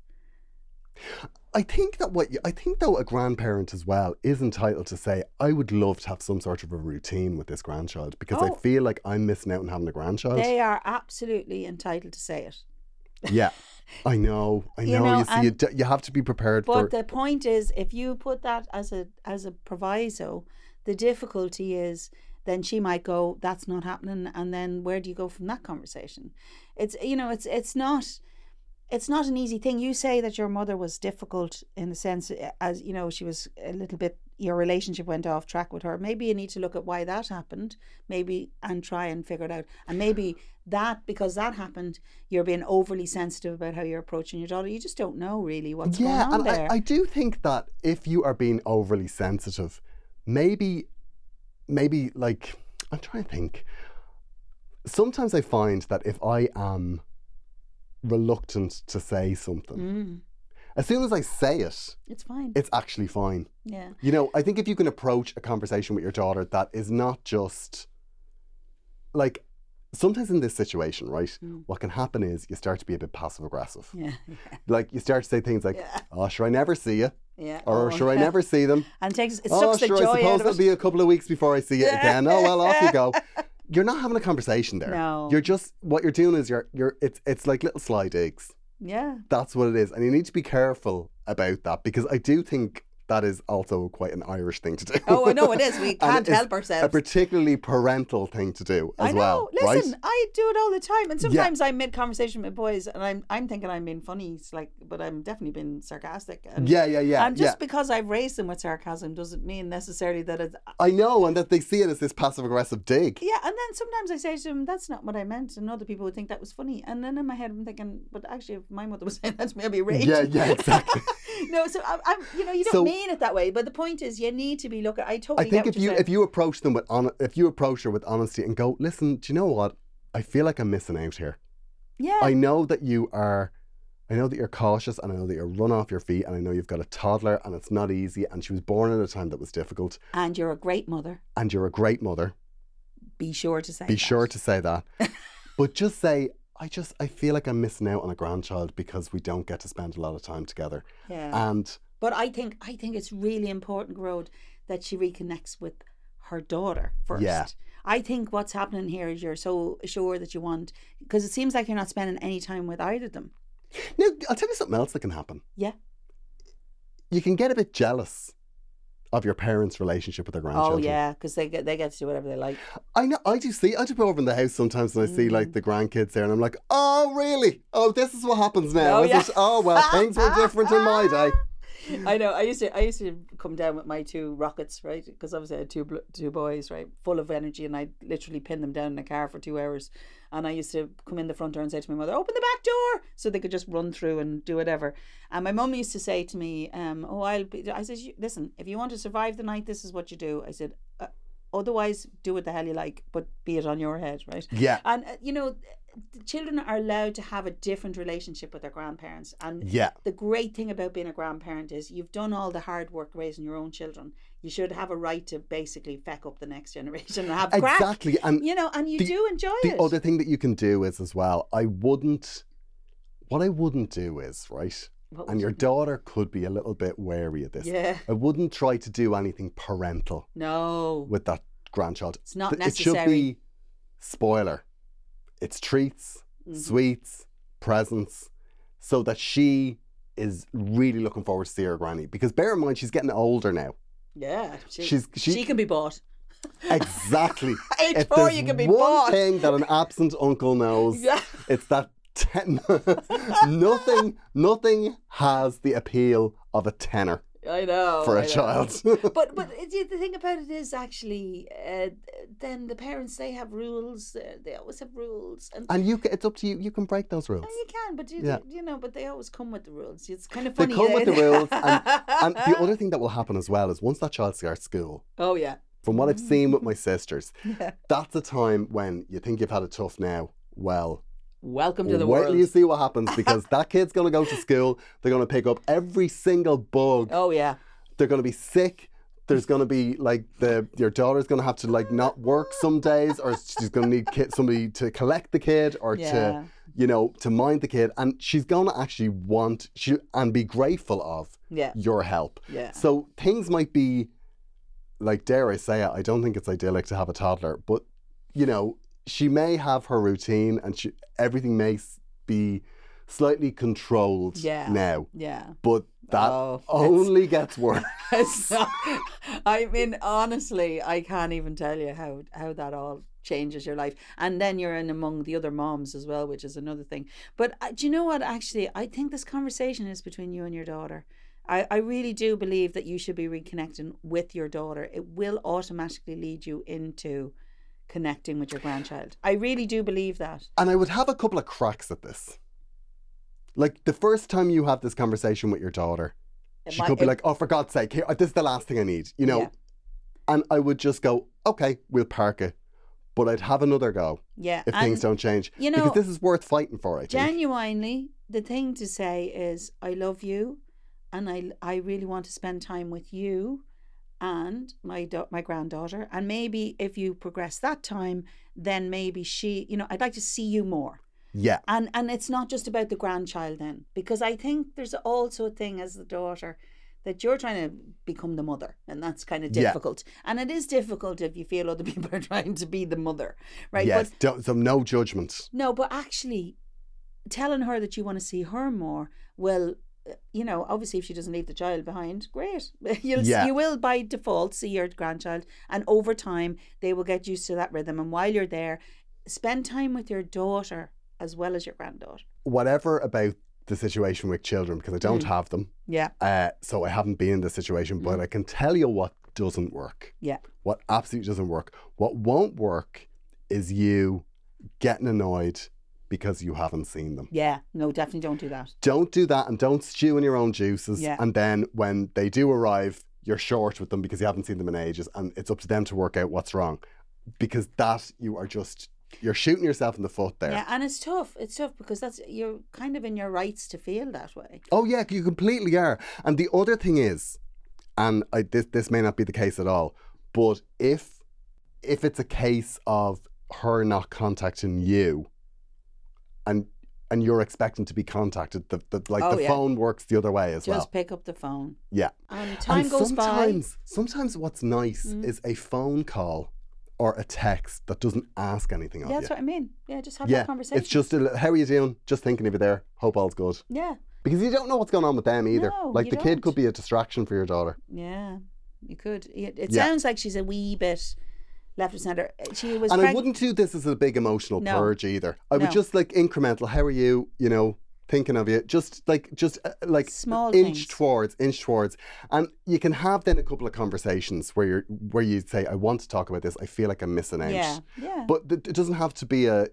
I think though a grandparent as well is entitled to say, I would love to have some sort of a routine with this grandchild, because I feel like I'm missing out on having a grandchild. They are absolutely entitled to say it. Yeah, I know. You see, you have to be prepared for. But the point is, if you put that as a proviso, the difficulty is then she might go, that's not happening, and then where do you go from that conversation? It's not an easy thing. You say that your mother was difficult in the sense, as you know, she was a little bit, your relationship went off track with her. Maybe you need to look at why that happened, and try and figure it out. And maybe because that happened, you're being overly sensitive about how you're approaching your daughter. You just don't know really what's going on there. I do think that if you are being overly sensitive, maybe like, I'm trying to think. Sometimes I find that if I am reluctant to say something, as soon as I say it, it's fine. It's actually fine. Yeah. You know, I think if you can approach a conversation with your daughter that is not just like, sometimes in this situation, right, what can happen is you start to be a bit passive aggressive. Yeah. Like you start to say things like, oh, sure, I never see you. Yeah. Or sure, I never see them. And it sucks the joy I suppose out of it'll be a couple of weeks before I see it again. Oh, well, off you go. You're not having a conversation there. No. You're just, what you're doing is it's like little sly digs. Yeah. That's what it is. And you need to be careful about that, because I do think that is also quite an Irish thing to do. Oh, I know it is. We can't help ourselves. A particularly parental thing to do as well. Listen, right? I do it all the time, and sometimes I'm mid-conversation with boys, and I'm thinking I'm being funny, but I'm definitely being sarcastic. And And just because I've raised them with sarcasm doesn't mean necessarily that it's. I know, and that they see it as this passive-aggressive dig. Yeah, and then sometimes I say to them, "That's not what I meant," and other people would think that was funny, and then in my head I'm thinking, but actually, if my mother was saying that to me, I'd be raging. Yeah, exactly. No, so I'm, you don't mean it that way, but the point is, you need to be looking. I totally. I think if you approach them if you approach her with honesty and go, listen, do you know what? I feel like I'm missing out here. Yeah. I know that you're cautious, and I know that you're run off your feet, and I know you've got a toddler, and it's not easy, and she was born at a time that was difficult. And you're a great mother. Be sure to say that. Be sure to say that. But just say, I feel like I'm missing out on a grandchild because we don't get to spend a lot of time together. Yeah. And but I think it's really important, Grode, that she reconnects with her daughter first. Yeah. I think what's happening here is you're so sure that you want, because it seems like you're not spending any time with either of them. Now, I'll tell you something else that can happen. Yeah. You can get a bit jealous of your parents' relationship with their grandchildren. Oh yeah, because they get to do whatever they like. I know. I do go over in the house sometimes and I see like the grandkids there, and I'm like, oh really? Oh, this is what happens now. Oh, is yeah. it? Oh well, things were different in my day. I know. I used to come down with my 2 rockets, right? Because obviously I had two boys, right, full of energy, and I literally pinned them down in a car for 2 hours. And I used to come in the front door and say to my mother, "Open the back door," so they could just run through and do whatever. And my mum used to say to me, I said, listen, if you want to survive the night, this is what you do. I said, otherwise, do what the hell you like, but be it on your head, right? Yeah. And the children are allowed to have a different relationship with their grandparents. And Yeah. the great thing about being a grandparent is you've done all the hard work raising your own children. You should have a right to basically feck up the next generation and have crack. Exactly. And and you do enjoy it. the other thing that you can do is as well, what I wouldn't do is, right? And your daughter could be a little bit wary of this. Yeah. I wouldn't try to do anything parental No. with that grandchild. It's not It necessary. should be, spoiler, it's treats, sweets, presents, so that she is really looking forward to see her granny. Because bear in mind, she's getting older now. Yeah. She can be bought. Exactly. Age If 4, there's you can be one bought. thing that an absent uncle knows, Yeah. it's that nothing has the appeal of a tenner I know. for I a know. child. But the thing about it is actually, then the parents, they have rules. They always have rules, and It's up to you. You can break those rules. you can, but Yeah. but they always come with the rules. It's kind of They funny. come with the rules, and the other thing that will happen as well is once that child starts school, Oh yeah. from what I've seen with my sisters, Yeah. that's a time when you think you've had it tough now. Well, Welcome to the wait world. till you see what happens, because that kid's going to go to school. They're going to pick up every single bug. Oh yeah. They're going to be sick. There's going to be like your daughter's going to have to like not work some days, or she's going to need somebody to collect the kid, or Yeah. to mind the kid, and she's going to actually want and be grateful of Yeah. your help. Yeah. So things might be like, dare I say it, I don't think it's idyllic to have a toddler, but she may have her routine, and everything may be slightly controlled now. Yeah. But that Oh, only gets worse. I mean, honestly, I can't even tell you how that all changes your life. And then you're in among the other moms as well, which is another thing. But do you know what? Actually, I think this conversation is between you and your daughter. I really do believe that you should be reconnecting with your daughter. It will automatically lead you into connecting with your grandchild. I really do believe that. And I would have a couple of cracks at this. Like the first time you have this conversation with your daughter, she could be like, "Oh, for God's sake, here, this is the last thing I need," Yeah. And I would just go, "Okay, we'll park it," but I'd have another go Yeah. if things don't change, because this is worth fighting for. I think. Genuinely, the thing to say is, I love you, and I really want to spend time with you and my granddaughter. And maybe if you progress that time, then maybe I'd like to see you more. Yeah. And it's not just about the grandchild then, because I think there's also a thing as the daughter that you're trying to become the mother, and that's kind of difficult. And it is difficult if you feel other people are trying to be the mother, right? Yes. But So no judgment. no, but actually telling her that you want to see her more, well, obviously if she doesn't leave the child behind, great. You will by default see your grandchild, and over time they will get used to that rhythm. And while you're there, spend time with your daughter as well as your granddaughter. Whatever about the situation with children, because I don't have them. Yeah. So I haven't been in this situation, but I can tell you what doesn't work. Yeah. What absolutely doesn't work. What won't work is you getting annoyed because you haven't seen them. Yeah. No, definitely don't do that. Don't do that, and don't stew in your own juices. Yeah. And then when they do arrive, you're short with them because you haven't seen them in ages, and it's up to them to work out what's wrong. Because you're shooting yourself in the foot there. Yeah, and it's tough. It's tough because you're kind of in your rights to feel that way. Oh yeah, you completely are. And the other thing is, and this may not be the case at all, but if it's a case of her not contacting you, and and you're expecting to be contacted, the Oh, yeah. phone works the other way as well. Just pick up the phone. Yeah. Time and goes by. sometimes what's nice is a phone call or a text that doesn't ask anything of Yeah, you. that's what I mean. Yeah, just have that conversation. It's just, how are you doing? Just thinking of you there. Hope all's good. Yeah. Because you don't know what's going on with them either. No, like you the kid don't. could be a distraction for your daughter. Yeah, you could. It Yeah. sounds like she's a wee bit left of centre. She was. And I wouldn't do this as a big emotional No. purge either. I No. would just like incremental. How are you? You know, thinking of you. Just Small inch things. towards, and you can have then a couple of conversations where you say, I want to talk about this. I feel like I'm missing out. Yeah. But it doesn't have to be a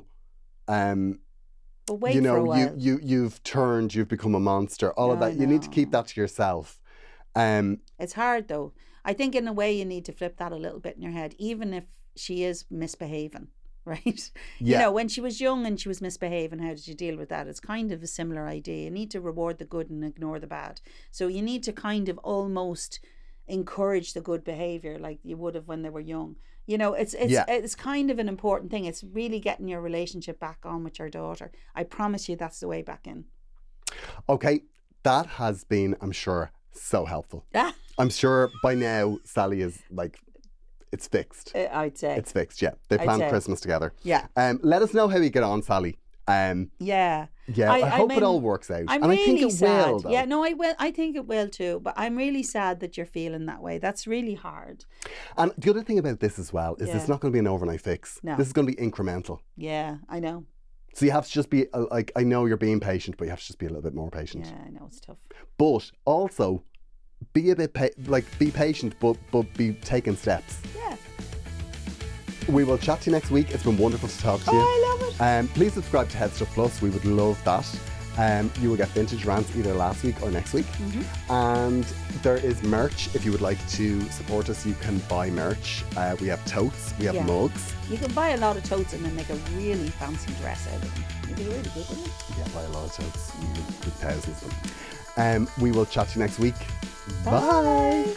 But wait for a while. you've become a monster. All of No, that. You need to no. keep that to yourself. It's hard though. I think in a way you need to flip that a little bit in your head, even if she is misbehaving, right? You Yeah. know, when she was young and she was misbehaving, how did you deal with that? It's kind of a similar idea. You need to reward the good and ignore the bad. So you need to kind of almost encourage the good behaviour like you would have when they were young. You know, it's kind of an important thing. It's really getting your relationship back on with your daughter. I promise you that's the way back in. Okay, that has been, I'm sure, so helpful. Ah. I'm sure by now Sally is like, it's fixed. I'd say. It's fixed, yeah. They I'd planned say. Christmas together. Yeah. Let us know how you get on, Sally. Yeah. Yeah, I hope mean, it all works out. I'm and really I think it sad. will, though. Yeah, no, I will. I think it will too. But I'm really sad that you're feeling that way. That's really hard. And the other thing about this as well is Yeah. it's not going to be an overnight fix. No. This is going to be incremental. Yeah, I know. So you have to just be, like, I know you're being patient, but you have to just be a little bit more patient. Yeah, I know it's tough. But also, be a bit, be patient, but be taking steps. Yeah. We will chat to you next week. It's been wonderful to talk to you. I love it. Please subscribe to Head Stuff Plus. We would love that. You will get vintage rants either last week or next week. Mm-hmm. And there is merch. If you would like to support us, you can buy merch. We have totes. We have Yeah. mugs. You can buy a lot of totes and then make a really fancy dress out of them. It'd be really good, wouldn't it? Yeah, buy a lot of totes. With thousands of them. We will chat to you next week. Bye.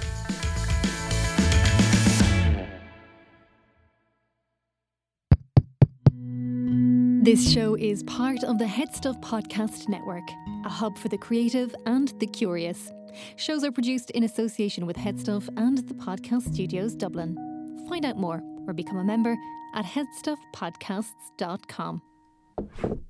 This show is part of the Head Stuff Podcast Network, a hub for the creative and the curious. Shows are produced in association with Head Stuff and the Podcast Studios Dublin. Find out more or become a member at headstuffpodcasts.com.